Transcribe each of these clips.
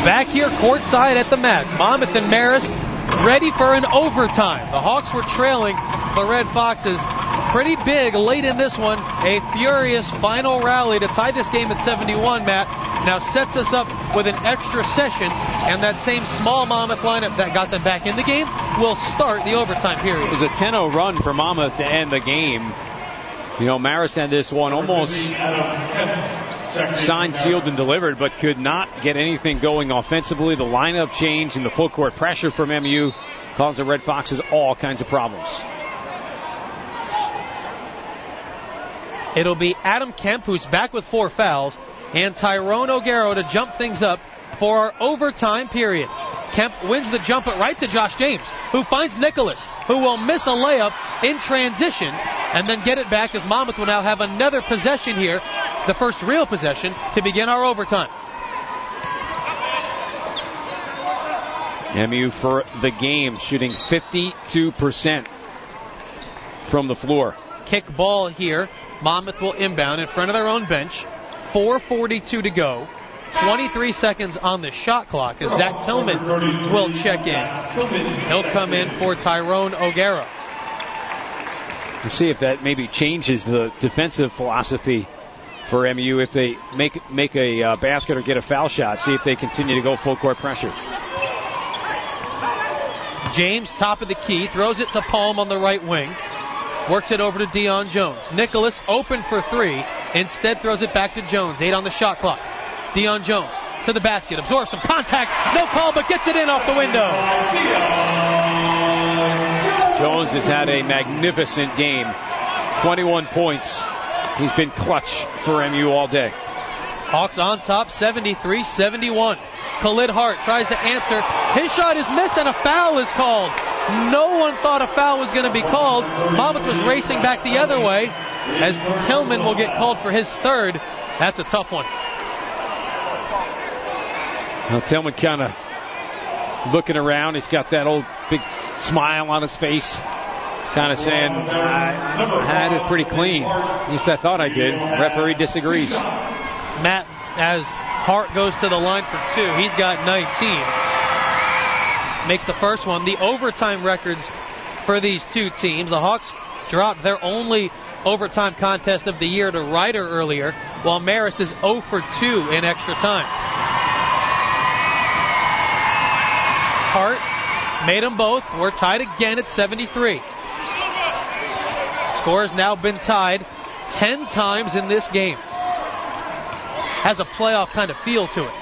back here courtside at the mat. Monmouth and Marist ready for an overtime. The Hawks were trailing the Red Foxes pretty big late in this one. A furious final rally to tie this game at 71, Matt. Now sets us up with an extra session, and that same small Monmouth lineup that got them back in the game will start the overtime period. It was a 10-0 run for Monmouth to end the game. You know, Marist had this one almost signed, sealed, and delivered, but could not get anything going offensively. The lineup change and the full court pressure from MU caused the Red Foxes all kinds of problems. It'll be Adam Kemp, who's back with 4 fouls, and Tyrone O'Gara to jump things up for our overtime period. Kemp wins the jump right to Josh James, who finds Nicholas, who will miss a layup in transition and then get it back as Monmouth will now have another possession here, the first real possession, to begin our overtime. MU for the game shooting 52% from the floor. Kick ball here. Monmouth will inbound in front of their own bench. 4:42 to go. 23 seconds on the shot clock as Zach Tillman will check in. He'll come in for Tyrone O'Gara. To see if that maybe changes the defensive philosophy for MU if they make a basket or get a foul shot. See if they continue to go full court pressure. James, top of the key, throws it to Palm on the right wing. Works it over to Deion Jones. Nicholas open for 3. Instead throws it back to Jones. 8 on the shot clock. Deion Jones to the basket. Absorbs some contact. No call, but gets it in off the window. Jones has had a magnificent game. 21 points. He's been clutch for MU all day. Hawks on top, 73-71. Khalid Hart tries to answer. His shot is missed and a foul is called. No one thought a foul was going to be called. Monmouth was racing back the other way as Tillman will get called for his third. That's a tough one. Well, Tillman kind of looking around. He's got that old big smile on his face, kind of saying, I had it pretty clean. At least I thought I did. Referee disagrees. Matt, as Hart goes to the line for 2, he's got 19. Makes the first one. The overtime records for these two teams. The Hawks dropped their only overtime contest of the year to Ryder earlier, while Marist is 0 for 2 in extra time. Hart made them both. We're tied again at 73. Score has now been tied 10 times in this game. Has a playoff kind of feel to it.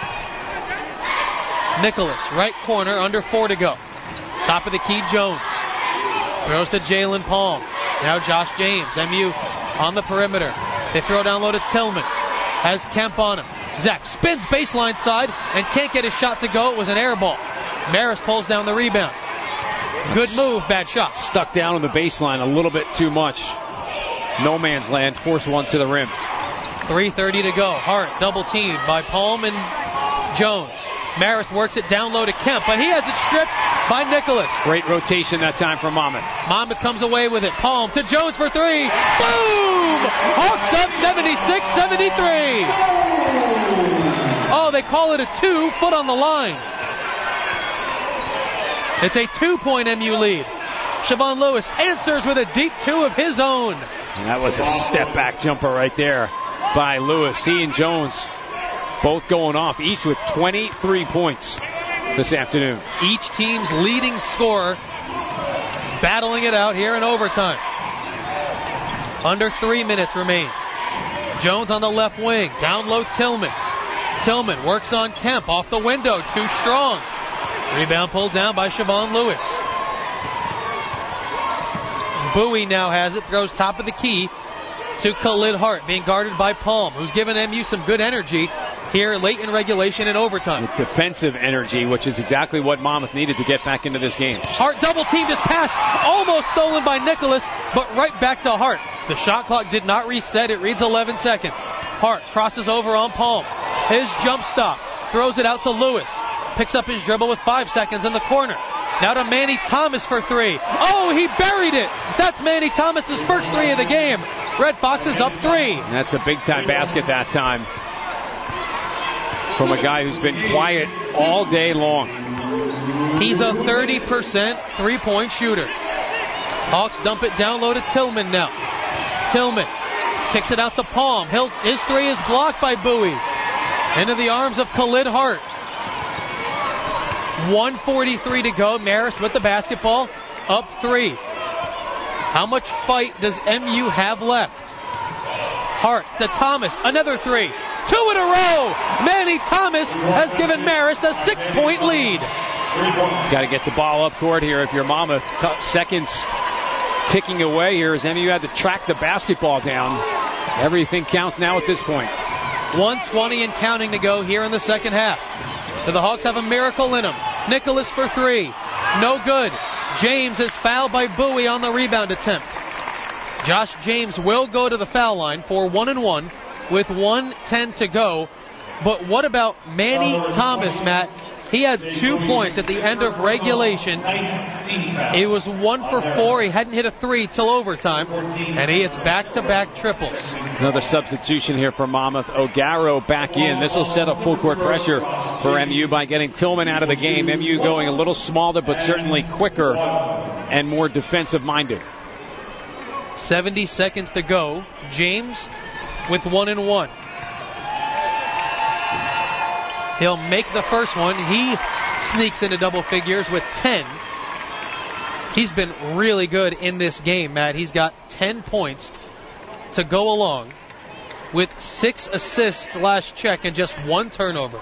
Nicholas, right corner, under 4 to go. Top of the key, Jones. Throws to Jalen Palm. Now Josh James. MU on the perimeter. They throw down low to Tillman. Has Kemp on him. Zach spins baseline side and can't get his shot to go. It was an air ball. Marist pulls down the rebound. Good move, bad shot. Stuck down on the baseline a little bit too much. No man's land. Force one to the rim. 3:30 to go. Hart double teamed by Palm and Jones. Marist works it down low to Kemp, but he has it stripped by Nicholas. Great rotation that time for Monmouth. Monmouth comes away with it. Palm to Jones for 3. Boom! Hawks up 76-73. Oh, they call it a 2, foot on the line. It's a 2-point MU lead. Siobhan Lewis answers with a deep 2 of his own. And that was a step-back jumper right there by Lewis. He and Jones both going off, each with 23 points this afternoon. Each team's leading scorer battling it out here in overtime. Under 3 minutes remain. Jones on the left wing. Down low, Tillman. Tillman works on Kemp. Off the window. Too strong. Rebound pulled down by Siobhan Lewis. Bowie now has it. Throws top of the key to Khalid Hart, being guarded by Palm, who's given MU some good energy here late in regulation and overtime. With defensive energy, which is exactly what Monmouth needed to get back into this game. Hart double teamed his pass, almost stolen by Nicholas, but right back to Hart. The shot clock did not reset. It reads 11 seconds. Hart crosses over on Palm. His jump stop, throws it out to Lewis. Picks up his dribble with 5 seconds in the corner. Now to Manny Thomas for 3. Oh, he buried it. That's Manny Thomas's first 3 of the game. Red Foxes up 3. That's a big-time basket that time. from a guy who's been quiet all day long. He's a 30% three-point shooter. Hawks dump it down low to Tillman now. Tillman kicks it out to Palm. His three is blocked by Bowie. Into the arms of Khalid Hart. 1:43 to go. Marist with the basketball. Up 3. How much fight does MU have left? Hart to Thomas. Another 3. 2 in a row. Manny Thomas has given Marist a 6-point lead. Got to get the ball up court here if you're Monmouth. Seconds ticking away here as MU had to track the basketball down. Everything counts now at this point. 1:20 and counting to go here in the second half. So the Hawks have a miracle in them. Nicholas for 3. No good. James is fouled by Bowie on the rebound attempt. Josh James will go to the foul line for 1-1 with 1:10 to go. But what about Manny Thomas, Matt? He had 2 points at the end of regulation. It was 1 for 4. He hadn't hit a 3 till overtime. And he hits back-to-back triples. Another substitution here for Monmouth. O'Garo back in. This will set up full court pressure for MU by getting Tillman out of the game. MU going a little smaller but certainly quicker and more defensive-minded. 70 seconds to go. James with 1-1. He'll make the first one. He sneaks into double figures with 10. He's been really good in this game, Matt. He's got 10 points to go along with 6 assists last check and just 1 turnover.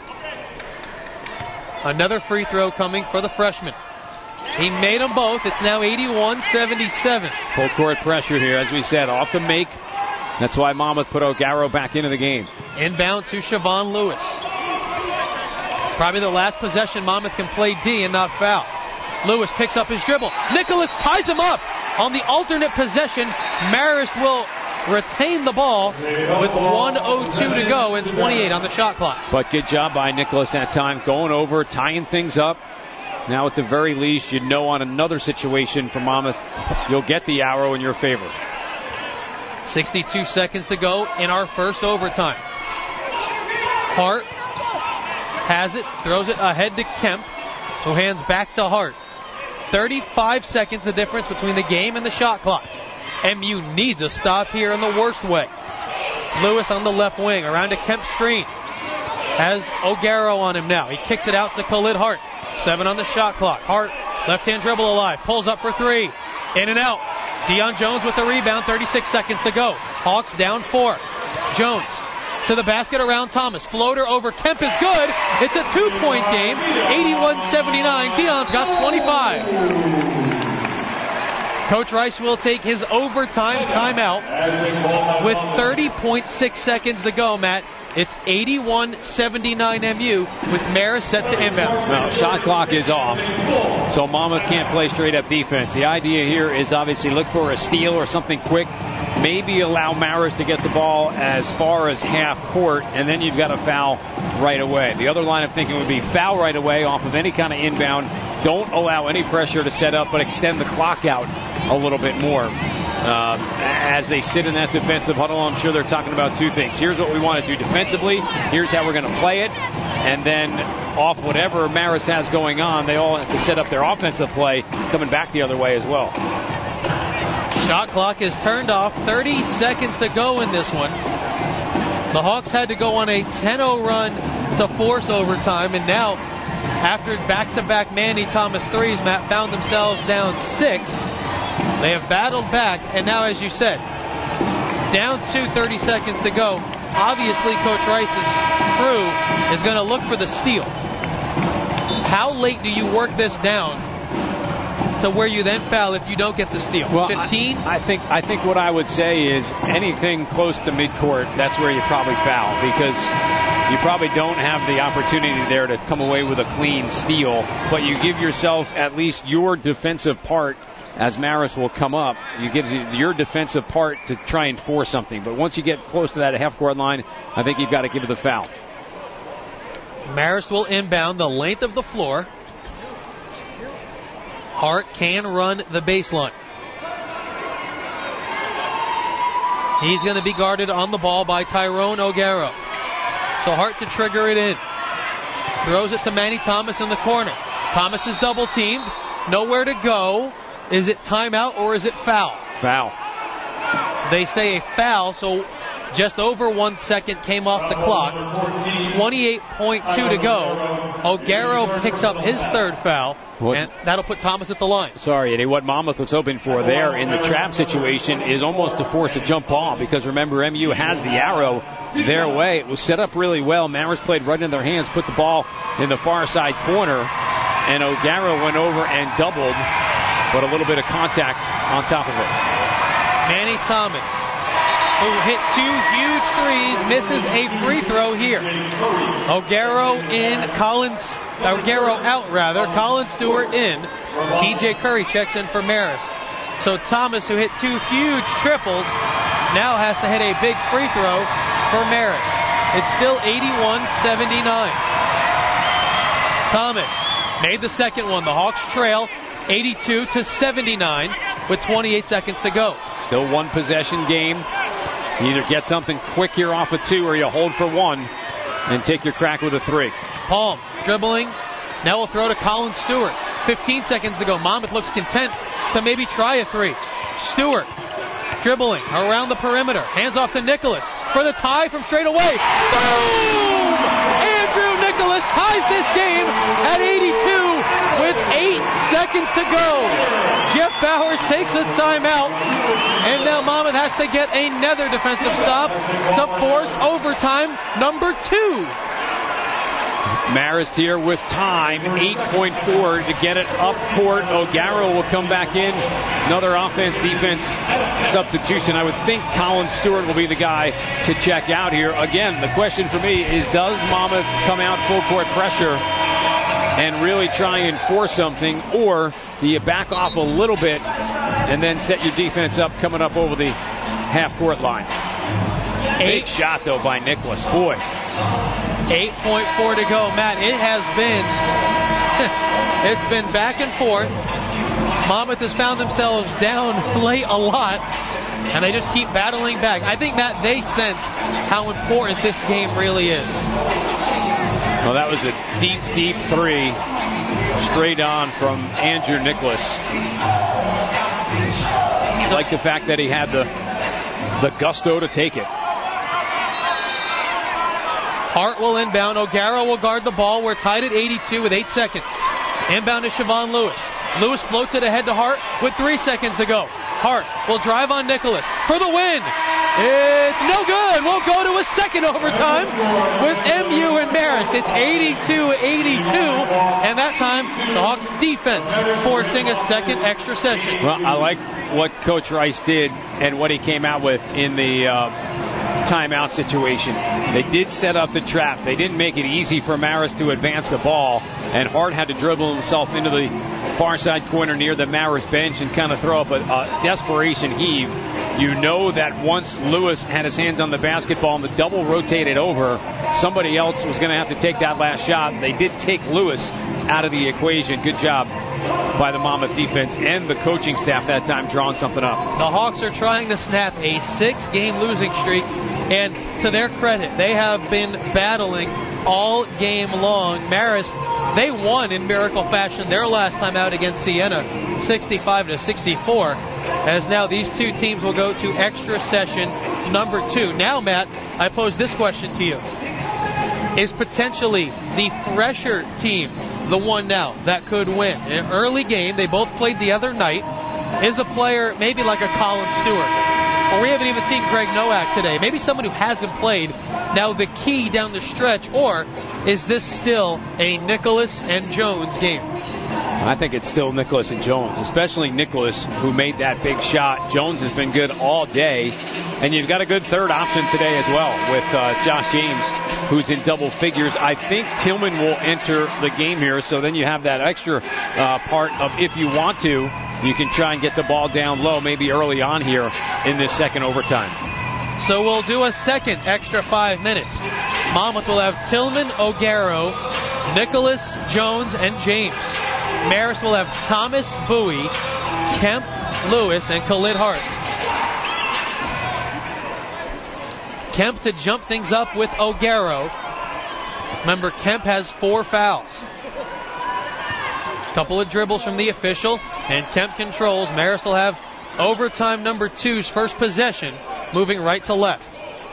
Another free throw coming for the freshman. He made them both. It's now 81-77. Full court pressure here, as we said, off the make. That's why Monmouth put O'Garo back into the game. Inbound to Siobhan Lewis. Probably the last possession Monmouth can play D and not foul. Lewis picks up his dribble. Nicholas ties him up. On the alternate possession, Marist will retain the ball with 1:02 to go and 28 on the shot clock. But good job by Nicholas that time, going over, tying things up. Now at the very least, you know on another situation for Monmouth, you'll get the arrow in your favor. 62 seconds to go in our first overtime. Hart has it, throws it ahead to Kemp, who hands back to Hart. 35 seconds the difference between the game and the shot clock. MU needs a stop here in the worst way. Lewis on the left wing, around to Kemp's screen. Has O'Garo on him now. He kicks it out to Khalid Hart. 7 on the shot clock. Hart, left-hand dribble alive, pulls up for 3. In and out. Deion Jones with the rebound, 36 seconds to go. Hawks down 4. Jones to the basket around Thomas. Floater over Kemp is good. It's a 2-point game. 81-79. Deion's got 25. Coach Rice will take his overtime timeout with 30.6 seconds to go, Matt. It's 81-79 MU with Marist set to inbound. Well, shot clock is off, so Monmouth can't play straight-up defense. The idea here is obviously look for a steal or something quick. Maybe allow Marist to get the ball as far as half court, and then you've got a foul right away. The other line of thinking would be foul right away off of any kind of inbound. Don't allow any pressure to set up, but extend the clock out a little bit more. As they sit in that defensive huddle, I'm sure they're talking about 2 things. Here's what we want to do defensively. Here's how we're going to play it. And then off whatever Marist has going on, they all have to set up their offensive play coming back the other way as well. Shot clock is turned off. 30 seconds to go in this one. The Hawks had to go on a 10-0 run to force overtime. And now, after back-to-back Manny Thomas threes, Matt found themselves down 6. They have battled back, and now, as you said, down 2, 30 seconds to go. Obviously, Coach Rice's crew is going to look for the steal. How late do you work this down to where you then foul if you don't get the steal? Well, 15? I think what I would say is anything close to midcourt, that's where you probably foul, because you probably don't have the opportunity there to come away with a clean steal, but you give yourself at least your defensive part. As Marist will come up, you give your defensive part to try and force something. But once you get close to that half-court line, I think you've got to give it the foul. Marist will inbound the length of the floor. Hart can run the baseline. He's going to be guarded on the ball by Tyrone O'Garo. So Hart to trigger it in. Throws it to Manny Thomas in the corner. Thomas is double teamed. Nowhere to go. Is it timeout or is it foul? Foul. They say a foul, so just over 1 second came off the clock. 28.2 to go. O'Garo picks up his third foul, and that'll put Thomas at the line. Sorry, Eddie. What Monmouth was hoping for there in the trap situation is almost to force a jump ball, because remember, MU has the arrow their way. It was set up really well. Marist played right in their hands, put the ball in the far side corner, and O'Garo went over and doubled, but a little bit of contact on top of it. Manny Thomas, who hit 2 huge threes, misses a free throw here. O'Garo out. Colin Stewart in. TJ Curry checks in for Marist. So Thomas, who hit 2 huge triples, now has to hit a big free throw for Marist. It's still 81-79. Thomas made the second one. The Hawks trail 82-79 with 28 seconds to go. Still one possession game. You either get something quick here off of 2 or you hold for 1 and take your crack with a 3. Palm dribbling. Now we'll throw to Colin Stewart. 15 seconds to go. Monmouth looks content to maybe try a 3. Stewart dribbling around the perimeter. Hands off to Nicholas for the tie from straight away. Boom! Andrew Nicholas ties this game at 82 with 8 seconds to go. Jeff Bowers takes a timeout, and now Monmouth has to get another defensive stop to force overtime number 2. Marist here with time, 8.4 to get it up court. O'Garo will come back in. Another offense-defense substitution. I would think Colin Stewart will be the guy to check out here. Again, the question for me is, does Monmouth come out full court pressure and really try and force something, or do you back off a little bit and then set your defense up coming up over the half-court line? Big shot, though, by Nicholas. Boy. 8.4 to go. Matt, it has been it's been back and forth. Monmouth has found themselves down late a lot, and they just keep battling back. I think, Matt, they sense how important this game really is. Well, that was a deep, deep 3 straight on from Andrew Nicholas. I like the fact that he had the gusto to take it. Hart will inbound. O'Garo will guard the ball. We're tied at 82 with 8 seconds. Inbound to Siobhan Lewis. Lewis floats it ahead to Hart with 3 seconds to go. Hart will drive on Nicholas for the win. It's no good. We'll go to a second overtime with MU and Marist. It's 82-82, and that time the Hawks defense forcing a second extra session. Well, I like what Coach Rice did and what he came out with in the timeout situation. They did set up the trap. They didn't make it easy for Marist to advance the ball, and Hart had to dribble himself into the far side corner near the Marist bench and kind of throw up a desperation heave. You know that once Lewis had his hands on the basketball and the double rotated over, somebody else was going to have to take that last shot. They did take Lewis out of the equation. Good job by the Monmouth defense and the coaching staff that time drawing something up. The Hawks are trying to snap a 6-game losing streak, and to their credit, they have been battling all game long. Marist, they won in miracle fashion their last time out against Siena, 65-64, as now these two teams will go to extra session number 2. Now, Matt, I pose this question to you. Is potentially the fresher team the one now that could win? In an early game, they both played the other night. Is a player maybe like a Colin Stewart? Or we haven't even seen Greg Nowak today. Maybe someone who hasn't played now the key down the stretch. Or is this still a Nicholas and Jones game? I think it's still Nicholas and Jones, especially Nicholas, who made that big shot. Jones has been good all day. And you've got a good third option today as well with Josh James, who's in double figures. I think Tillman will enter the game here, so then you have that extra part of, if you want to, you can try and get the ball down low maybe early on here in this second overtime. So we'll do a second extra 5 minutes. Monmouth will have Tillman, O'Garo, Nicholas, Jones, and James. Marist will have Thomas, Bowie, Kemp, Lewis, and Khalid Hart. Kemp to jump things up with O'Garo. Remember, Kemp has 4 fouls. Couple of dribbles from the official, and Kemp controls. Marist will have overtime number 2's first possession, moving right to left.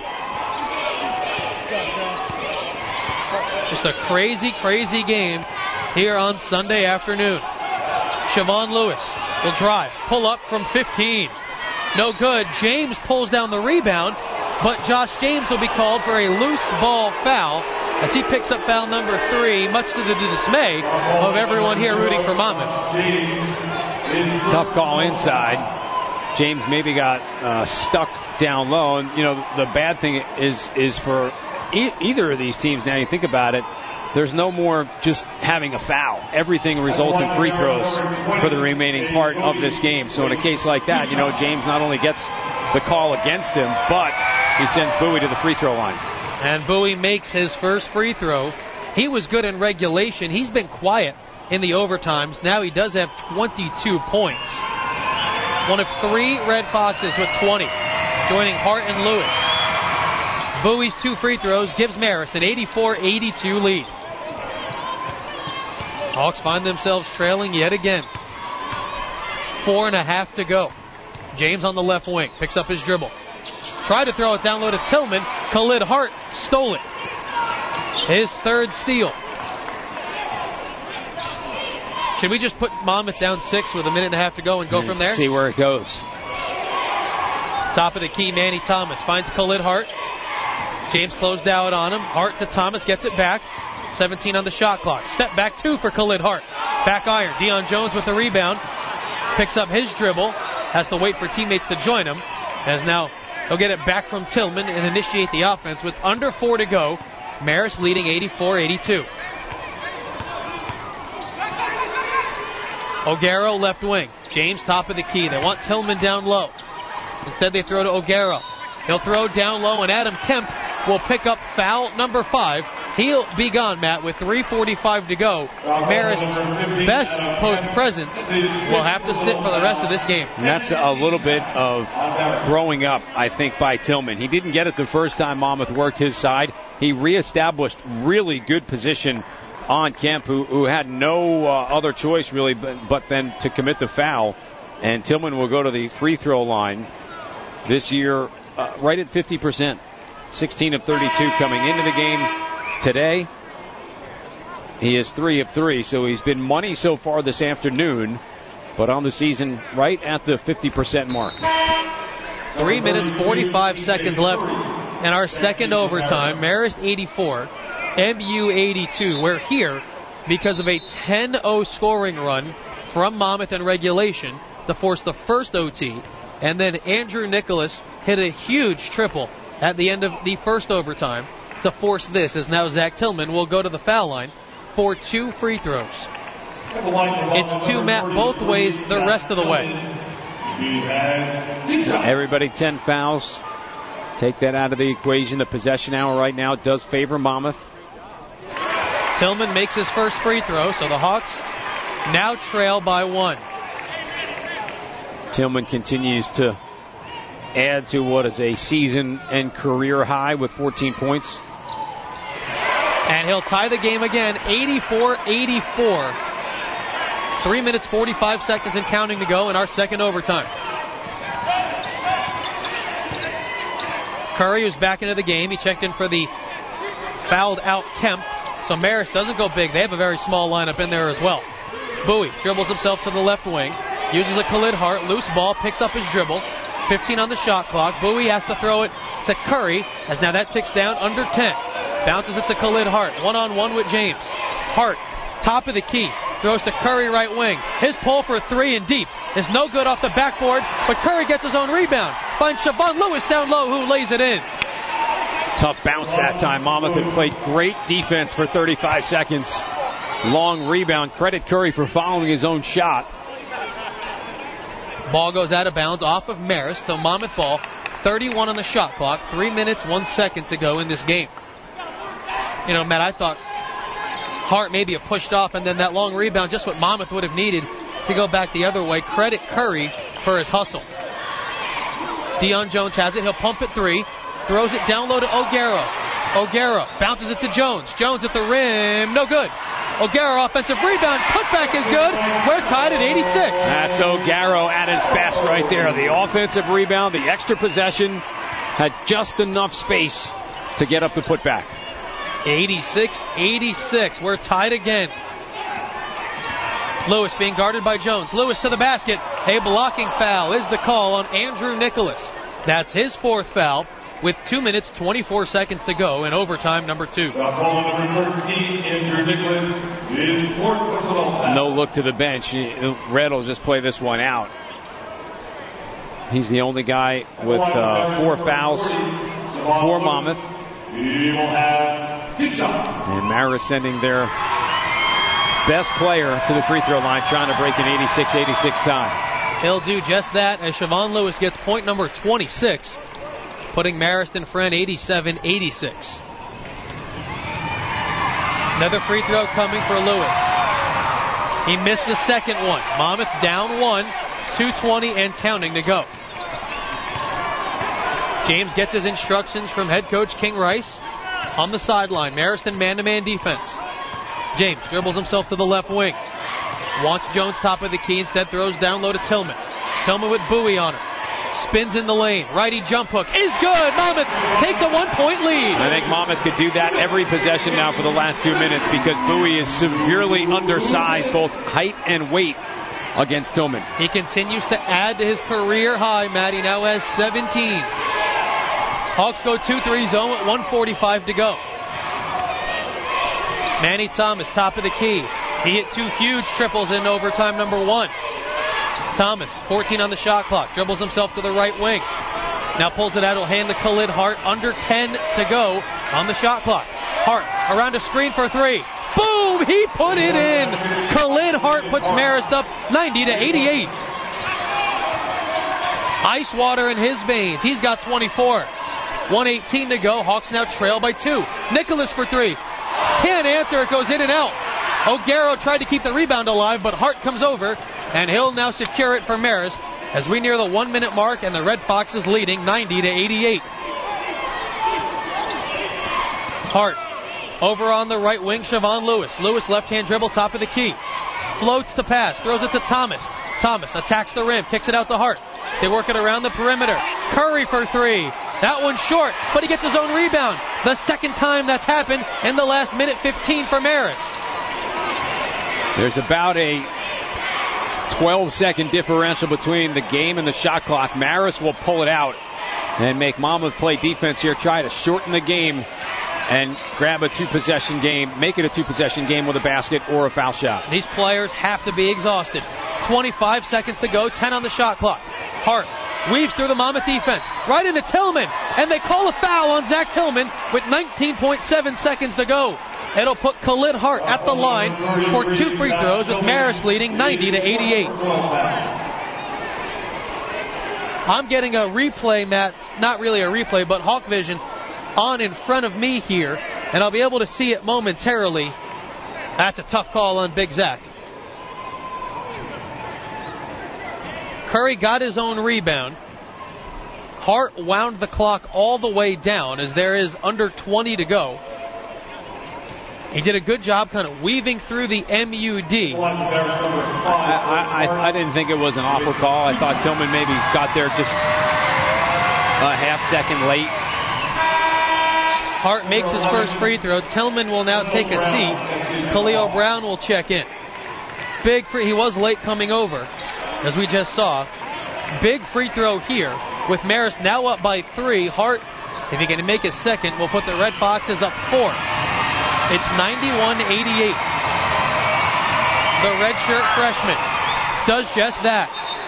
Just a crazy, crazy game here on Sunday afternoon. Siobhan Lewis will drive, pull up from 15. No good. James pulls down the rebound, but Josh James will be called for a loose ball foul as he picks up foul number 3, much to the dismay of everyone here rooting for Monmouth. Tough call inside. James maybe got stuck down low, and the bad thing is for either of these teams. Now you think about it, there's no more just having a foul. Everything results in free throws for the remaining part of this game. So in a case like that, James not only gets the call against him, but he sends Bowie to the free throw line. And Bowie makes his first free throw. He was good in regulation. He's been quiet in the overtimes. Now he does have 22 points. One of 3 Red Foxes with 20, joining Hart and Lewis. Bowie's 2 free throws gives Marist an 84-82 lead. Hawks find themselves trailing yet again. 4.5 to go. James on the left wing picks up his dribble. Tried to throw it down low to Tillman. Khalid Hart stole it. His 3rd steal. Should we just put Monmouth down 6 with 1.5 to go and go from there? See where it goes. Top of the key, Manny Thomas finds Khalid Hart. James closed out on him. Hart to Thomas, gets it back. 17 on the shot clock. Step back 2 for Khalid Hart. Back iron. Deion Jones with the rebound. Picks up his dribble. Has to wait for teammates to join him. As now he'll get it back from Tillman and initiate the offense with under 4 to go. Marist leading 84-82. O'Gara left wing. James top of the key. They want Tillman down low. Instead they throw to O'Gara. He'll throw down low, and Adam Kemp will pick up foul number 5. He'll be gone, Matt, with 3:45 to go. Marist's best post presence will have to sit for the rest of this game. And that's a little bit of growing up, I think, by Tillman. He didn't get it the first time Monmouth worked his side. He reestablished really good position on Kemp, who had no other choice, really, but then to commit the foul. And Tillman will go to the free throw line this year right at 50%. 16 of 32 coming into the game today. He is 3 of 3, so he's been money so far this afternoon, but on the season right at the 50% mark. 3 minutes, 45 seconds left in our second overtime. Marist 84, MU 82. We're here because of a 10-0 scoring run from Monmouth in regulation to force the first OT, and then Andrew Nicholas hit a huge triple at the end of the first overtime to force this, as now Zach Tillman will go to the foul line for 2 free throws. It's 2, Matt, both ways the rest of the way. Everybody 10 fouls. Take that out of the equation. The possession hour right now does favor Monmouth. Tillman makes his first free throw, so the Hawks now trail by 1. Tillman continues to add to what is a season and career high with 14 points. And he'll tie the game again, 84-84. 3 minutes, 45 seconds and counting to go in our second overtime. Curry was back into the game. He checked in for the fouled out Kemp. So Marist doesn't go big. They have a very small lineup in there as well. Bowie dribbles himself to the left wing. Uses a Khalid Hart. Loose ball. Picks up his dribble. 15 on the shot clock. Bowie has to throw it to Curry, as now that ticks down under 10. Bounces it to Khalid Hart. One-on-one with James. Hart, top of the key. Throws to Curry right wing. His pull for 3 and deep is no good off the backboard, but Curry gets his own rebound. Finds Siobhan Lewis down low, who lays it in. Tough bounce that time. Monmouth had played great defense for 35 seconds. Long rebound. Credit Curry for following his own shot. Ball goes out of bounds off of Marist, so Monmouth ball. 31 on the shot clock. 3 minutes, 1 second to go in this game. You know, Matt, I thought Hart maybe have pushed off, and then that long rebound, just what Monmouth would have needed to go back the other way. Credit Curry for his hustle. Deion Jones has it. He'll pump it 3. Throws it down low to O'Gara. O'Gara bounces it to Jones. Jones at the rim, no good. O'Gara offensive rebound, putback is good. We're tied at 86. That's O'Gara at his best right there. The offensive rebound, the extra possession, had just enough space to get up the putback. 86-86. We're tied again. Lewis being guarded by Jones. Lewis to the basket. A blocking foul is the call on Andrew Nicholas. That's his fourth foul with 2 minutes, 24 seconds to go in overtime number 2. Number 13, Andrew Nicholas, is fourth personal foul. No look to the bench. Red will just play this one out. He's the only guy with 4 fouls for Monmouth. He will have 2 shots. And Marist sending their best player to the free throw line, trying to break an 86-86 tie. He'll do just that as Siobhan Lewis gets point number 26, putting Marist in front 87-86. Another free throw coming for Lewis. He missed the second one. Monmouth down 1, 2:20 and counting to go. James gets his instructions from head coach King Rice on the sideline. Marist in man-to-man defense. James dribbles himself to the left wing. Wants Jones top of the key, instead throws down low to Tillman. Tillman with Bowie on him. Spins in the lane. Righty jump hook is good. Monmouth takes a 1-point lead. I think Monmouth could do that every possession now for the last 2 minutes because Bowie is severely undersized, both height and weight, against Tillman. He continues to add to his career high, Matt. He now has 17. Hawks go 2-3 zone with 1:45 to go. Manny Thomas, top of the key. He hit 2 huge triples in overtime number 1. Thomas, 14 on the shot clock, dribbles himself to the right wing. Now pulls it out, he'll hand to Khalid Hart, under 10 to go on the shot clock. Hart around a screen for 3. Boom! He put it in! Khalid Hart puts Marist up 90-88. Ice water in his veins. He's got 24. 1:18 to go. Hawks now trail by 2. Nicholas for 3. Can't answer. It goes in and out. O'Gara tried to keep the rebound alive, but Hart comes over, and he'll now secure it for Marist as we near the 1-minute mark, and the Red Foxes leading 90-88. Hart over on the right wing, Siobhan Lewis. Lewis left-hand dribble, top of the key. Floats to pass, throws it to Thomas. Thomas attacks the rim, kicks it out to Hart. They work it around the perimeter. Curry for 3. That one's short, but he gets his own rebound. The second time that's happened in the last minute 15 for Marist. There's about a 12-second differential between the game and the shot clock. Marist will pull it out and make Monmouth play defense here, try to shorten the game and grab a 2-possession game, make it a 2-possession game with a basket or a foul shot. These players have to be exhausted. 25 seconds to go, 10 on the shot clock. Hart weaves through the Monmouth defense, right into Tillman, and they call a foul on Zach Tillman with 19.7 seconds to go. It'll put Khalid Hart at the line for 2 free throws, with Marist leading 90-88. I'm getting a replay, Matt, not really a replay, but Hawk Vision on in front of me here, and I'll be able to see it momentarily. That's a tough call on Big Zach. Curry got his own rebound. Hart wound the clock all the way down as there is under 20 to go. He did a good job kind of weaving through the MUD. I didn't think it was an awful call. I thought Tillman maybe got there just a half second late. Hart makes his first free throw. Tillman will now take a seat. Khalil Brown will check in. Big free. He was late coming over, as we just saw. Big free throw here with Marist now up by 3. Hart, if he can make his second, will put the Red Foxes up 4. It's 91-88. The redshirt freshman does just that.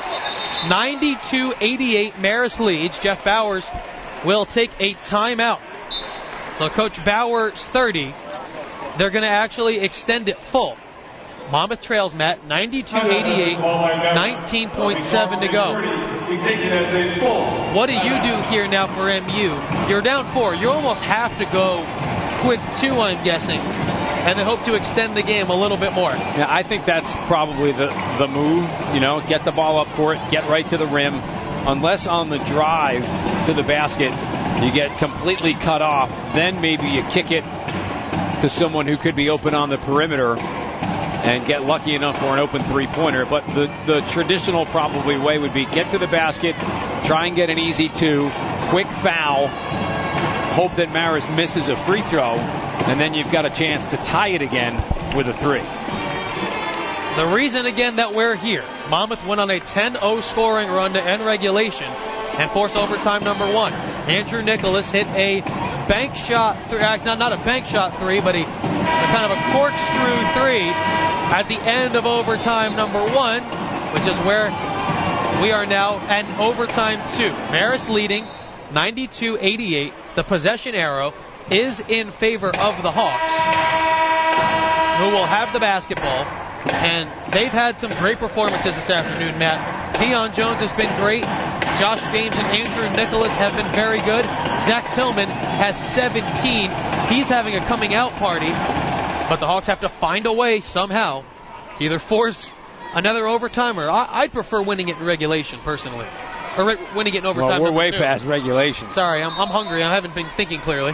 92-88, Marist leads. Jeff Bowers will take a timeout. So Coach Bowers 30. They're going to actually extend it full. Monmouth trails, Matt, 92-88, 19.7 to go. What do you do here now for MU? You're down 4. You almost have to go quick 2, I'm guessing, and they hope to extend the game a little bit more. Yeah, I think that's probably the move. You know, get the ball up court, get right to the rim. Unless on the drive to the basket, you get completely cut off, then maybe you kick it to someone who could be open on the perimeter and get lucky enough for an open three-pointer. But the traditional probably way would be get to the basket, try and get an easy 2, quick foul, hope that Marist misses a free throw, and then you've got a chance to tie it again with a 3. The reason, again, that we're here, Monmouth went on a 10-0 scoring run to end regulation and force overtime number 1. Andrew Nicholas hit a bank shot, not a bank shot 3, but a kind of a corkscrew 3 at the end of overtime number 1, which is where we are now at overtime 2. Marist leading 92-88. The possession arrow is in favor of the Hawks, who will have the basketball. And they've had some great performances this afternoon, Matt. Deion Jones has been great. Josh James and Andrew Nicholas have been very good. Zach Tillman has 17. He's having a coming out party. But the Hawks have to find a way somehow to either force another overtime, or I'd prefer winning it in regulation, personally. Or winning it in overtime. Well, we're way past regulation. Sorry, I'm hungry. I haven't been thinking clearly.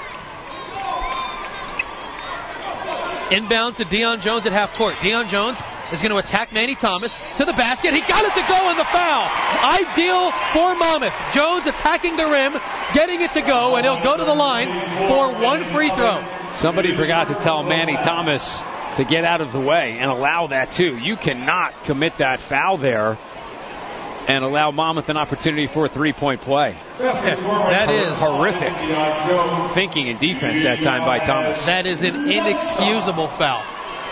Inbound to Deion Jones at half court. Deion Jones is going to attack Manny Thomas to the basket. He got it to go in the foul. Ideal for Monmouth. Jones attacking the rim, getting it to go, and he'll go to the line for 1 free throw. Somebody forgot to tell Manny Thomas to get out of the way and allow that too. You cannot commit that foul there and allow Monmouth an opportunity for a 3-point play. That is horrific thinking and defense that time by Thomas. That is an inexcusable foul.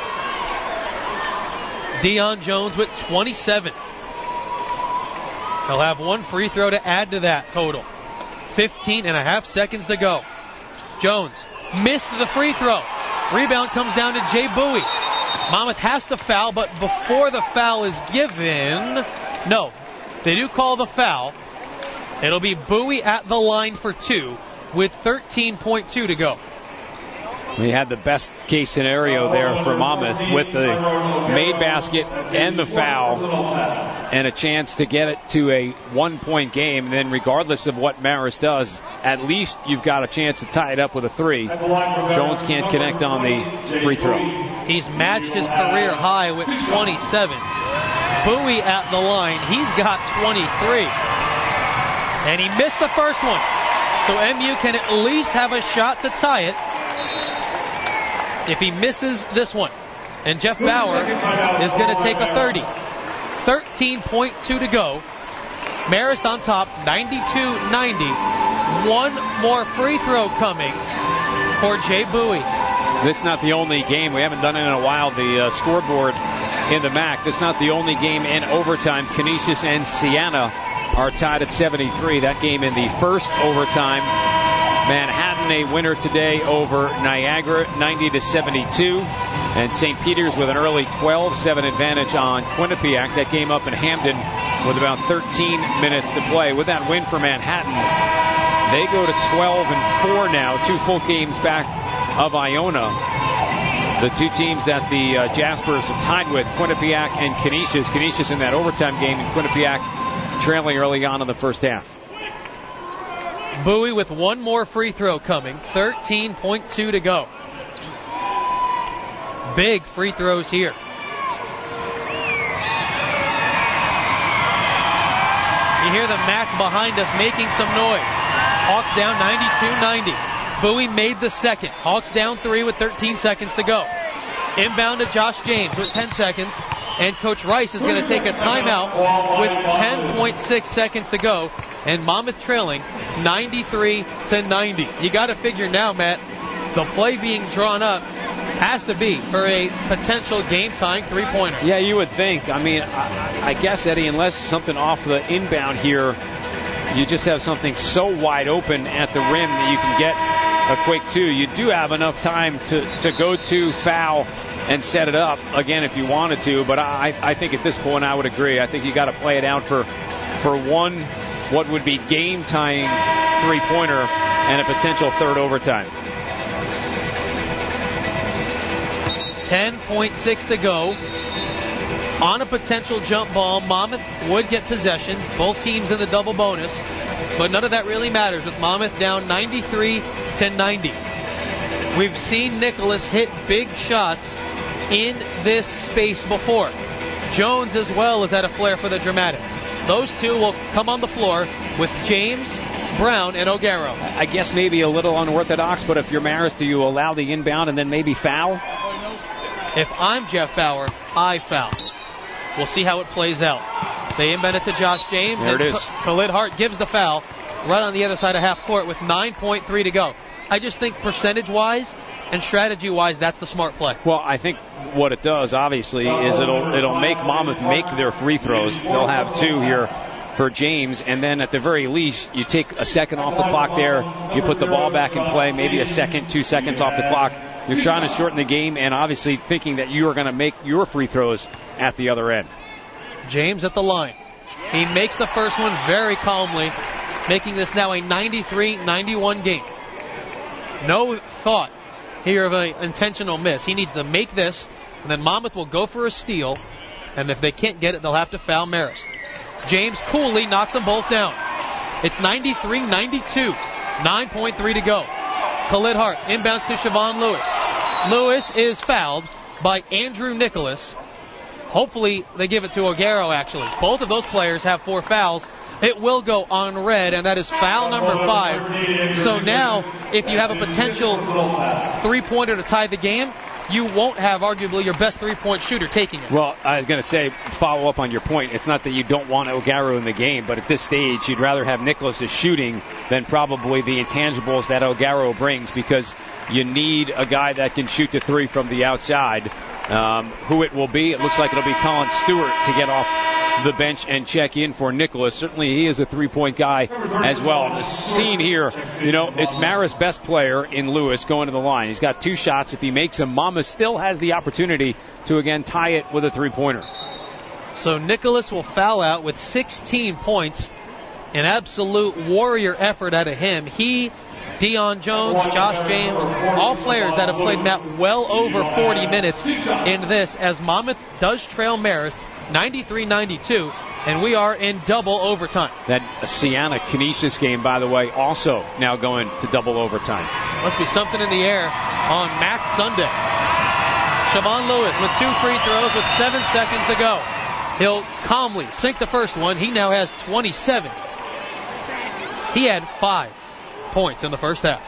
Deion Jones with 27. He'll have 1 free throw to add to that total. 15 and a half seconds to go. Jones missed the free throw. Rebound comes down to Jay Bowie. Monmouth has to foul, but before the foul is given, no, they do call the foul. It'll be Bowie at the line for 2 with 13.2 to go. We had the best case scenario there for Monmouth with the made basket and the foul and a chance to get it to a 1-point game. And then regardless of what Marist does, at least you've got a chance to tie it up with a 3. Jones can't connect on the free throw. He's matched his career high with 27. Bowie at the line, he's got 23. And he missed the first one. So MU can at least have a shot to tie it if he misses this one. And Jeff Bauer is going to take a 30. 13.2 to go. Marist on top, 92-90. 1 more free throw coming for Jay Bowie. This is not the only game. We haven't done it in a while. The scoreboard in the MAC. This is not the only game in overtime. Canisius and Siena are tied at 73. That game in the first overtime. Manhattan a winner today over Niagara, 90-72. And St. Peter's with an early 12-7 advantage on Quinnipiac. That game up in Hamden with about 13 minutes to play. With that win for Manhattan, they go to 12-4 now, 2 full games back of Iona. The 2 teams that the Jaspers are tied with, Quinnipiac and Canisius. Canisius in that overtime game, and Quinnipiac trailing early on in the first half. Bowie with 1 more free throw coming. 13.2 to go. Big free throws here. You hear the MAC behind us making some noise. Hawks down 92-90. Bowie made the second. Hawks down 3 with 13 seconds to go. Inbound to Josh James with 10 seconds. And Coach Rice is going to take a timeout with 10.6 seconds to go. And Monmouth trailing 93-90. You got to figure now, Matt, the play being drawn up has to be for a potential game-tying 3-pointer. Yeah, you would think. I mean, I guess, Eddie, unless something off the inbound here, you just have something so wide open at the rim that you can get a quick 2. You do have enough time to go to foul and set it up again if you wanted to. But I think at this point I would agree. I think you got to play it out for one what would be game-tying 3-pointer and a potential third overtime. 10.6 to go. On a potential jump ball, Monmouth would get possession. Both teams in the double bonus. But none of that really matters with Monmouth down 93-90. We've seen Nicholas hit big shots in this space before. Jones as well has had a flair for the dramatic. Those two will come on the floor with James, Brown, and O'Garo. I guess maybe a little unorthodox, but if you're Maris, do you allow the inbound and then maybe foul? If I'm Jeff Bauer, I foul. We'll see how it plays out. They inbound it to Josh James. There it is. Khalid Hart gives the foul right on the other side of half court with 9.3 to go. I just think percentage-wise and strategy-wise, that's the smart play. Well, I think what it does, obviously, is it'll make Monmouth make their free throws. They'll have 2 here for James, and then at the very least, you take a second off the clock there, you put the ball back in play, maybe a second, 2 seconds off the clock. You're trying to shorten the game and obviously thinking that you are going to make your free throws at the other end. James at the line. He makes the first one very calmly, making this now a 93-91 game. No thought here of an intentional miss. He needs to make this, and then Monmouth will go for a steal, and if they can't get it, they'll have to foul Marist. James coolly knocks them both down. It's 93-92, 9.3 to go. Khalid Hart inbounds to Siobhan Lewis. Lewis is fouled by Andrew Nicholas. Hopefully they give it to O'Garo, actually. Both of those players have 4 fouls. It will go on red, and that is foul number 5. So now, if you have a potential three-pointer to tie the game, you won't have arguably your best three-point shooter taking it. Well, I was going to say, follow up on your point. It's not that you don't want O'Garo in the game, but at this stage, you'd rather have Nicholas' shooting than probably the intangibles that O'Garo brings, because you need a guy that can shoot the 3 from the outside. Who it will be, it looks like it'll be Colin Stewart to get off the bench and check in for Nicholas. Certainly he is a three-point guy as well. The scene here, it's Mara's best player in Lewis going to the line. He's got 2 shots. If he makes them, Monmouth still has the opportunity to again tie it with a three-pointer. So Nicholas will foul out with 16 points. An absolute warrior effort out of him. He, Deion Jones, Josh James, all players that have played Matt well over 40 minutes in this, as Monmouth does trail Marist 93-92, and we are in double overtime. That Siena Canisius game, by the way, also now going to double overtime. Must be something in the air on Max Sunday. Siobhan Lewis with 2 free throws with 7 seconds to go. He'll calmly sink the first one. He now has 27. He had 5 points in the first half.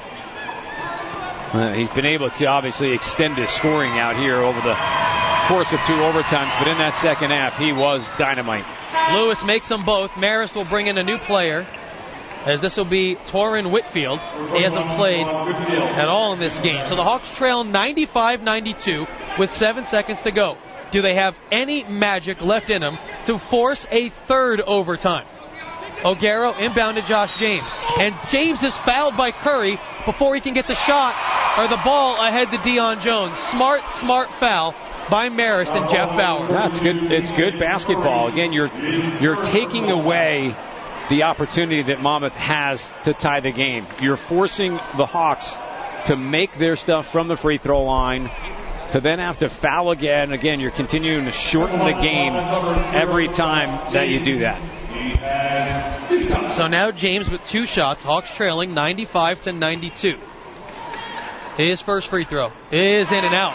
He's been able to obviously extend his scoring out here over the course of 2 overtimes, but in that second half, he was dynamite. Lewis makes them both. Marist will bring in a new player, as this will be Torrin Whitfield. He hasn't played at all in this game. So the Hawks trail 95-92 with 7 seconds to go. Do they have any magic left in them to force a third overtime? O'Garo inbound to Josh James. And James is fouled by Curry before he can get the shot or the ball ahead to Deion Jones. Smart foul by Marist and Jeff Bauer. That's good. It's good basketball. Again, you're taking away the opportunity that Monmouth has to tie the game. You're forcing the Hawks to make their stuff from the free throw line, to then have to foul again. Again, you're continuing to shorten the game every time that you do that. So now James with 2 shots. Hawks trailing 95-92. His first free throw is in and out.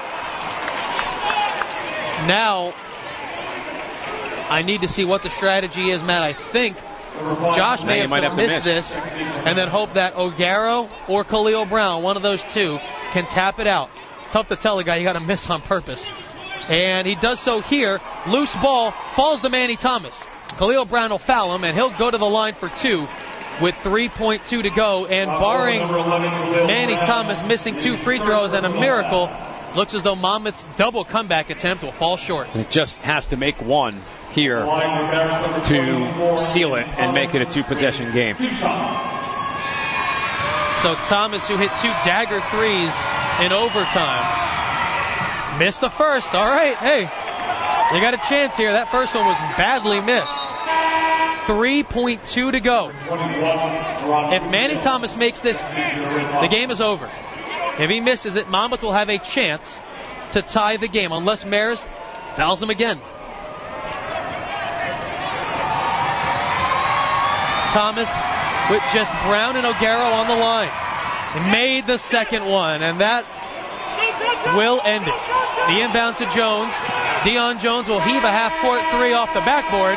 Now, I need to see what the strategy is, Matt. I think Josh may have to miss this and then hope that O'Garo or Khalil Brown, one of those two, can tap it out. Tough to tell a guy you got to miss on purpose. And he does so here. Loose ball falls to Manny Thomas. Khalil Brown will foul him, and he'll go to the line for 2 with 3.2 to go. And barring Manny Thomas missing 2 free throws and a miracle, looks as though Monmouth's double comeback attempt will fall short. It just has to make 1 here to seal it and make it a 2-possession game. So Thomas, who hit 2 dagger threes in overtime, missed the first. All right, hey, you got a chance here. That first one was badly missed. 3.2 to go. If Manny Thomas makes this, the game is over. If he misses it, Monmouth will have a chance to tie the game, unless Marist fouls him again. Thomas with just Brown and O'Gara on the line. Made the second one, and that will end it. The inbound to Jones. Deion Jones will heave a half-court three off the backboard,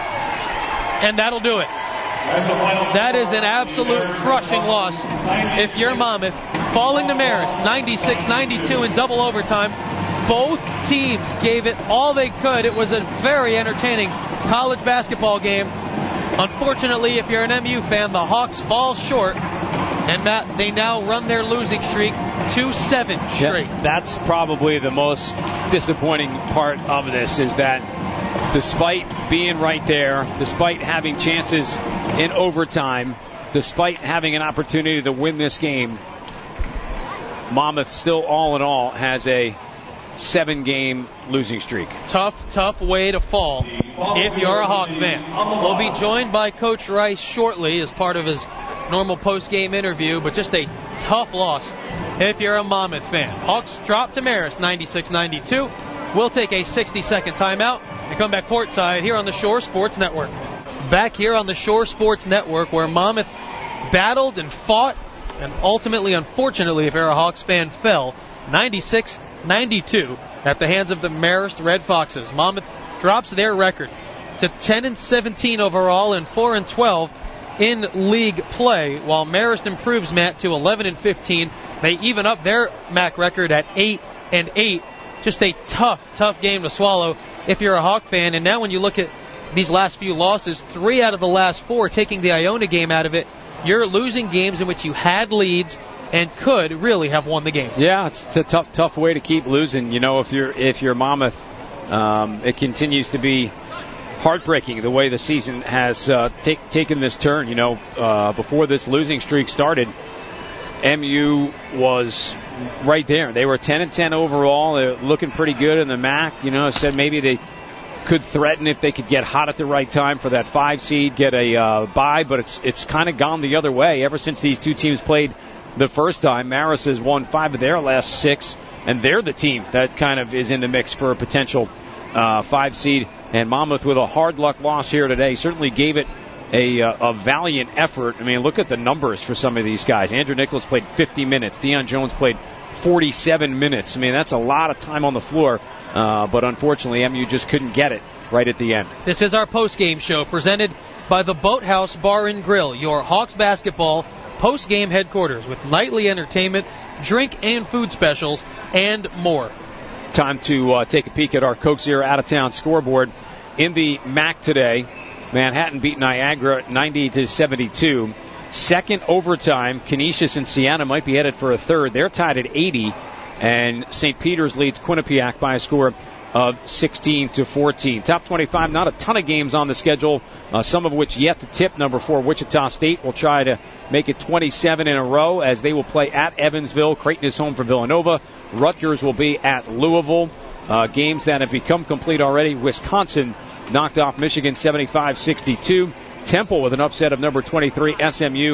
and that'll do it. That is an absolute crushing loss if you're Monmouth. Falling to Marist, 96-92 in double overtime. Both teams gave it all they could. It was a very entertaining college basketball game. Unfortunately, if you're an MU fan, the Hawks fall short, and that they now run their losing streak to 7 straight. Yeah, that's probably the most disappointing part of this, is that despite being right there, despite having chances in overtime, despite having an opportunity to win this game, Monmouth still, all in all, has a 7-game losing streak. Tough way to fall if you're a Hawk fan. We'll be joined by Coach Rice shortly as part of his normal post-game interview, but just a tough loss if you're a Monmouth fan. Hawks drop to Marist, 96-92. We'll take a 60-second timeout and come back courtside here on the Shore Sports Network. Back here on the Shore Sports Network, where Monmouth battled and fought, and ultimately, unfortunately, if you're a Hawks fan, fell 96-92 at the hands of the Marist Red Foxes. Monmouth drops their record to 10-17 overall and 4-12 in league play, while Marist improves, Matt, to 11-15. They even up their MAC record at 8-8. Just a tough game to swallow if you're a Hawk fan. And now when you look at these last few losses, 3 out of the last 4, taking the Iona game out of it, you're losing games in which you had leads and could really have won the game. Yeah, it's a tough way to keep losing. You know, if you're Monmouth, it continues to be heartbreaking the way the season has taken this turn. You know, before this losing streak started, MU was right there. They were 10-10 overall. They're looking pretty good in the MAC. You know, I said maybe they could threaten if they could get hot at the right time for that 5 seed, get a bye, but it's kind of gone the other way ever since these two teams played the first time. Marist has won 5 of their last 6, and they're the team that kind of is in the mix for a potential 5 seed. And Monmouth, with a hard luck loss here today, certainly gave it a valiant effort. I mean, look at the numbers for some of these guys. Andrew Nicholas played 50 minutes. Deion Jones played 47 minutes. I mean, that's a lot of time on the floor. But unfortunately, MU just couldn't get it right at the end. This is our post-game show presented by the Boathouse Bar and Grill, your Hawks basketball post-game headquarters, with nightly entertainment, drink and food specials, and more. Time to take a peek at our Coke Zero out-of-town scoreboard. In the MAC today, Manhattan beat Niagara 90-72. Second overtime, Canisius and Siena might be headed for a third. They're tied at 80. And St. Peter's leads Quinnipiac by a score of 16-14. Top 25, not a ton of games on the schedule, some of which yet to tip. Number 4, Wichita State will try to make it 27 in a row as they will play at Evansville. Creighton is home for Villanova. Rutgers will be at Louisville. Games that have become complete already. Wisconsin knocked off Michigan 75-62. Temple with an upset of number 23, SMU,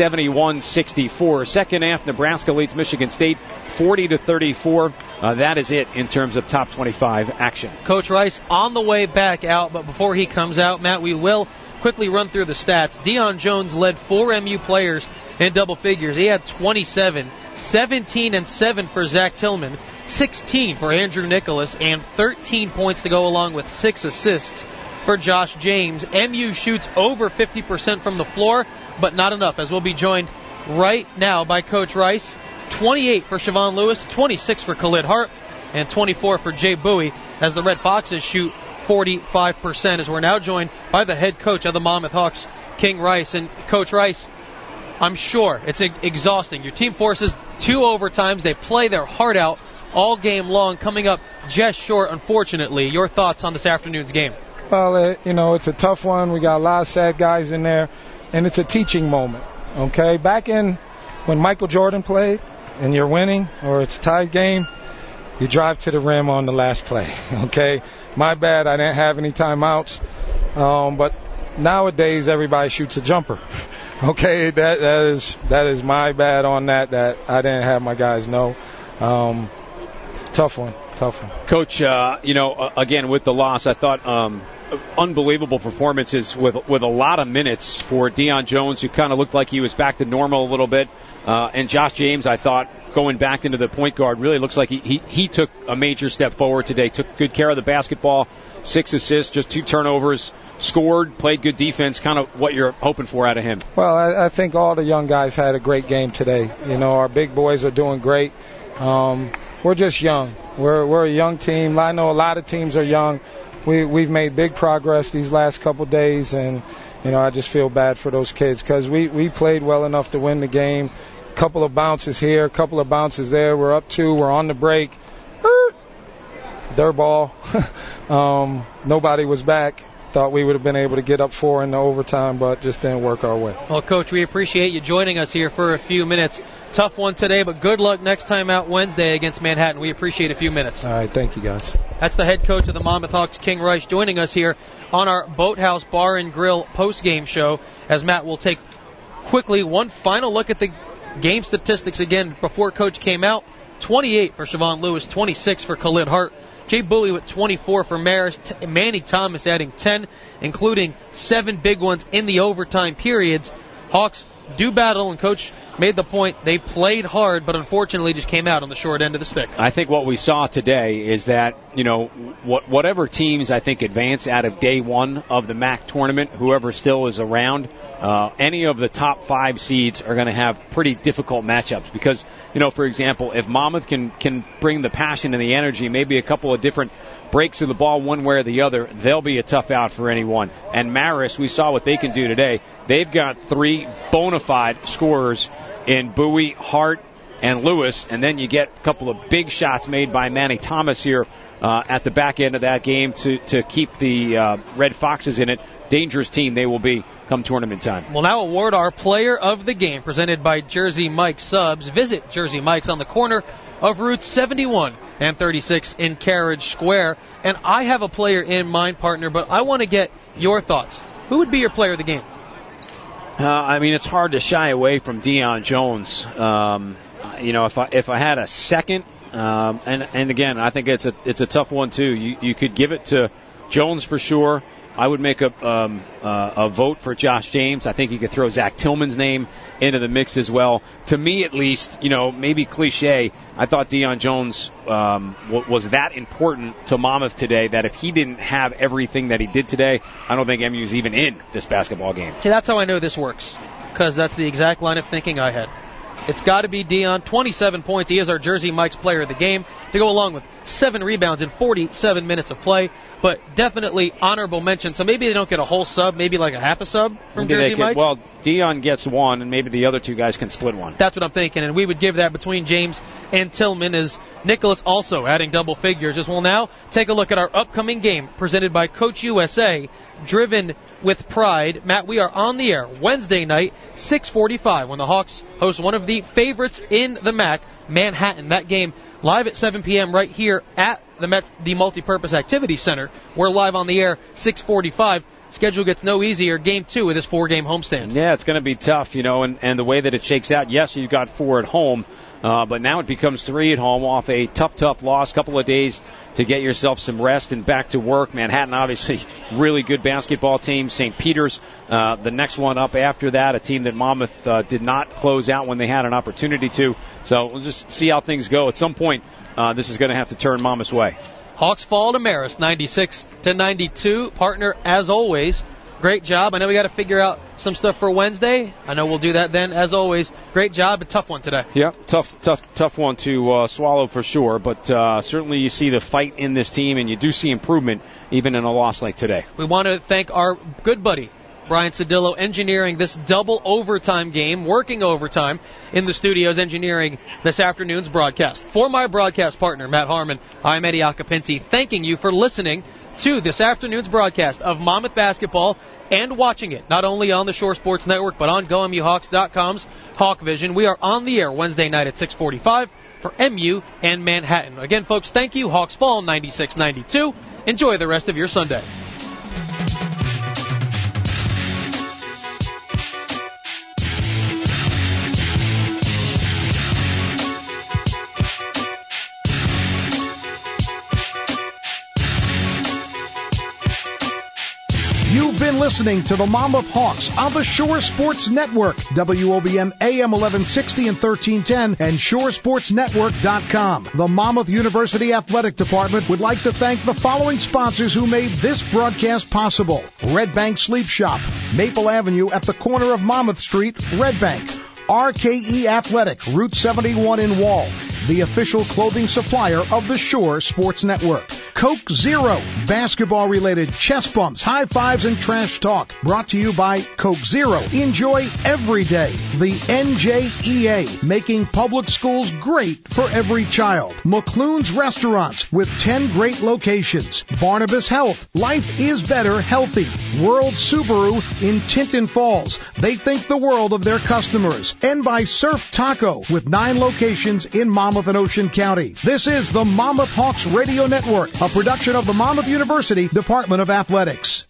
71-64. Second half, Nebraska leads Michigan State 40-34. That is it in terms of top 25 action. Coach Rice on the way back out, but before he comes out, Matt, we will quickly run through the stats. Deion Jones led 4 MU players in double figures. He had 27, 17 and 7 for Zach Tillman, 16 for Andrew Nicholas, and 13 points to go along with 6 assists for Josh James. MU shoots over 50% from the floor, but not enough, as we'll be joined right now by Coach Rice. 28 for Siobhan Lewis, 26 for Khalid Hart, and 24 for Jay Bowie, as the Red Foxes shoot 45%, as we're now joined by the head coach of the Monmouth Hawks, King Rice. And Coach Rice, I'm sure it's exhausting. Your team forces 2 overtimes. They play their heart out all game long, coming up just short, unfortunately. Your thoughts on this afternoon's game? Well, it's a tough one. We got a lot of sad guys in there, and it's a teaching moment, okay? Back in when Michael Jordan played and you're winning or it's a tied game, you drive to the rim on the last play, okay? My bad, I didn't have any timeouts, but nowadays everybody shoots a jumper, okay? That is my bad on that I didn't have my guys know. Tough one. Coach, again, with the loss, I thought unbelievable performances with a lot of minutes for Deion Jones, who kind of looked like he was back to normal a little bit. And Josh James, I thought, going back into the point guard, really looks like he took a major step forward today, took good care of the basketball, 6 assists, just 2 turnovers, scored, played good defense, kind of what you're hoping for out of him. Well, I think all the young guys had a great game today. You know, our big boys are doing great. We're just young. We're a young team. I know a lot of teams are young. We've made big progress these last couple days, and you know, I just feel bad for those kids because we played well enough to win the game. A couple of bounces here, a couple of bounces there. We're up 2. We're on the break. Their ball. Nobody was back. Thought we would have been able to get up 4 in the overtime, but just didn't work our way. Well, Coach, we appreciate you joining us here for a few minutes. Tough one today, but good luck next time out Wednesday against Manhattan. We appreciate a few minutes. All right, thank you, guys. That's the head coach of the Monmouth Hawks, King Reich, joining us here on our Boathouse Bar and Grill post-game show, as Matt will take quickly one final look at the game statistics again before Coach came out. 28 for Siobhan Lewis, 26 for Khalid Hart. Jay Bowie with 24 for Marist. Manny Thomas adding 10, including 7 big ones in the overtime periods. Hawks do battle, and Coach made the point they played hard, but unfortunately just came out on the short end of the stick. I think what we saw today is that, you know, whatever teams I think advance out of day 1 of the MAC tournament, whoever still is around, any of the top 5 seeds are going to have pretty difficult matchups because, you know, for example, if Monmouth can bring the passion and the energy, maybe a couple of different breaks of the ball one way or the other, they'll be a tough out for anyone. And Marist, we saw what they can do today. They've got 3 bona fide scorers in Bowie, Hart, and Lewis, and then you get a couple of big shots made by Manny Thomas here at the back end of that game to keep the Red Foxes in it. Dangerous team they will be come tournament time. We'll now award our player of the game, presented by Jersey Mike's Subs. Visit Jersey Mike's on the corner of Route 71 and 36 in Carriage Square. And I have a player in mind, partner, but I want to get your thoughts. Who would be your player of the game? I mean, it's hard to shy away from Deion Jones. You know, if I had a second, and again, I think it's a tough one too. You could give it to Jones for sure. I would make a vote for Josh James. I think you could throw Zach Tillman's name into the mix as well. To me, at least, you know, maybe cliche, I thought Deion Jones was that important to Monmouth today that if he didn't have everything that he did today, I don't think MU's even in this basketball game. See, that's how I know this works, because that's the exact line of thinking I had. It's got to be Deion. 27 points. He is our Jersey Mike's player of the game to go along with 7 rebounds in 47 minutes of play. But definitely honorable mention. So maybe they don't get a whole sub, maybe like a half a sub from Jersey Mike's. Well, Deion gets 1, and maybe the other 2 guys can split 1. That's what I'm thinking, and we would give that between James and Tillman, as Nicholas also adding double figures. As we'll now take a look at our upcoming game presented by Coach USA, driven with pride. Matt, we are on the air Wednesday night, 6:45, when the Hawks host one of the favorites in the MAC, Manhattan. That game live at 7 p.m. right here at the Multipurpose Activity Center. We're live on the air 6:45. Schedule gets no easier. Game 2 of this 4-game homestand. Yeah, it's going to be tough, you know, and the way that it shakes out, yes, you've got 4 at home, but now it becomes 3 at home off a tough loss. Couple of days to get yourself some rest and back to work. Manhattan, obviously, really good basketball team. St. Peter's, the next one up after that, a team that Monmouth did not close out when they had an opportunity to. So we'll just see how things go. At some point, this is going to have to turn Monmouth's way. Hawks fall to Marist, 96-92. Partner, as always, great job. I know we got to figure out some stuff for Wednesday. I know we'll do that then. As always, great job. A tough one today. Yeah, tough one to swallow for sure. But certainly you see the fight in this team, and you do see improvement even in a loss like today. We want to thank our good buddy, Brian Cedillo, engineering this double overtime game, working overtime in the studios, engineering this afternoon's broadcast. For my broadcast partner, Matt Harmon, I'm Eddie Acapinti, thanking you for listening to this afternoon's broadcast of Monmouth basketball and watching it, not only on the Shore Sports Network, but on GoMUHawks.com's Hawk Vision. We are on the air Wednesday night at 6:45 for MU and Manhattan. Again, folks, thank you. Hawks fall 96-92. Enjoy the rest of your Sunday. been listening to the Monmouth Hawks on the Shore Sports Network, WOBM AM 1160 and 1310, and shoresportsnetwork.com. The Monmouth University Athletic Department would like to thank the following sponsors who made this broadcast possible. Red Bank Sleep Shop, Maple Avenue at the corner of Monmouth Street, Red Bank. RKE Athletic, Route 71 in Wall, the official clothing supplier of the Shore Sports Network. Coke Zero, basketball-related chest bumps, high fives, and trash talk. Brought to you by Coke Zero. Enjoy every day. The NJEA, making public schools great for every child. McClune's Restaurants, with 10 great locations. Barnabas Health, life is better healthy. World Subaru in Tinton Falls. They think the world of their customers. And by Surf Taco, with 9 locations in Monmouth and Ocean County. This is the Monmouth Hawks Radio Network, a production of the Monmouth University Department of Athletics.